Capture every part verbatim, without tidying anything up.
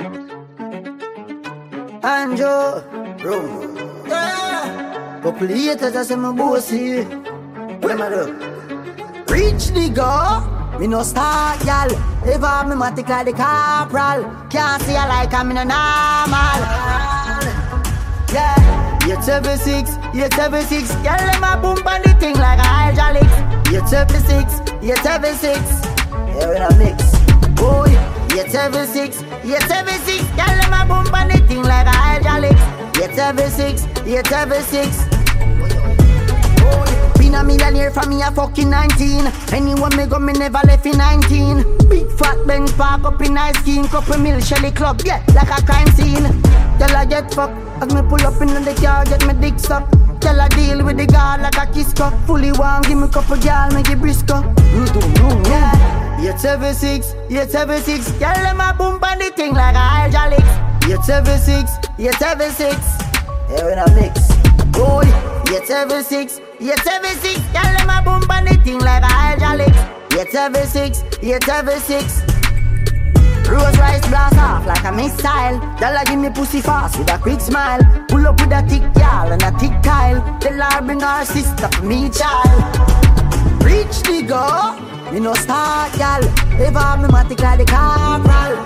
Anjo, room. Yeah. Couple haters I say my bossy. What am I do? Reach the go. Me no star, y'all. Ever me matic like the corporal. Can't see I like I'm in a normal. Yeah. You're seventy-six, you're seventy-six. Y'all let my boom on the thing like a hydraulics. You're seventy-six, you're seventy-six. Yeah, when I mix. Boy, you're seventy-six, you're seventy-six. Y'all let my boom on the thing like a hydraulics. You're seventy-six, you're seventy-six. Been a millionaire from me a fucking nineteen. Anyone me go, me never left in nineteen. Big fat Benz park up in ice skin. Couple mil Shelly club, yeah, like a crime scene. Tell I get fucked as me pull up in the car, get me dick sucked. Tell I deal with the guard like a kiss cup. Fully one, give me couple gal, make it brisk up. Yeah, you're seventy-six, you're seventy-six. Y'all let my boom on the thing like a hydraulics. You're seventy-six, you're seventy-six. Yeah, when I mix. Boy, you're seventy-six, you're seventy-six. Y'all let my boom on the thing like a hydraulics. You're seventy-six, you're seventy-six. Rose rice blast off like a missile. Y'all give me pussy fast with a quick smile. Pull up with a thick gal and a thick Kyle. Tell her bring her sister for me child. Reach the go, me no start y'all. Ever me matic like the corporal.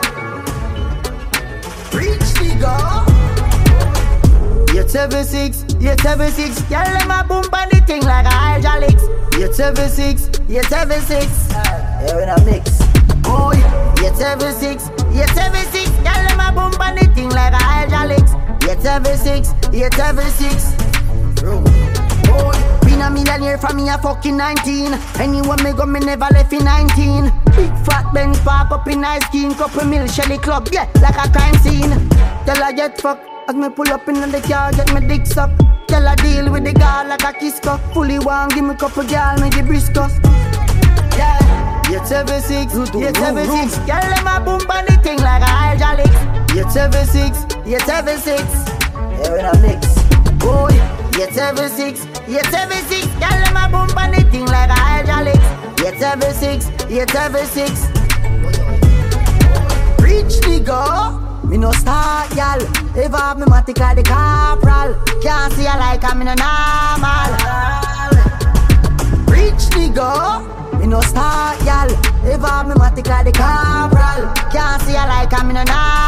Reach the go. You're seventy-six, you're seventy-six. Y'all let my boom on the thing like a hydraulics. You're seventy-six, you're seventy-six. Yeah, when I mix. Boy, you're seventy-six, you're seventy-six. Y'all let my boom on the thing like a hydraulics. You're seventy-six, you're seventy-six. Boy, been a millionaire from me a fucking nineteen. Anyone me go, me never left in nineteen. Big fat Benz park up in ice skin. Couple mil Shelly club, yeah, like a crime scene. Tell I get fucked as me pull up in the car, get me dick sucked. Tell I deal with the guard like a kiss cup. Fully one, give me couple gal, make it brisk up. Yeah, you're seventy-six, you're seventy-six. Y'all let my boom on the thing like a hydraulics. You're seventy-six, you're seventy-six. Yeah, when I mix. Boy, you're seventy-six, you're seventy-six. Y'all let my boom on the thing like a hydraulics. You're seventy-six, you're seventy-six. Reach the go. Me no start, y'all. Ever me matic like the corporal. Can't see I like I'm in a normal. Reach the go. Me no start, y'all. Ever me matic like the corporal. Can't see I like I'm in a normal.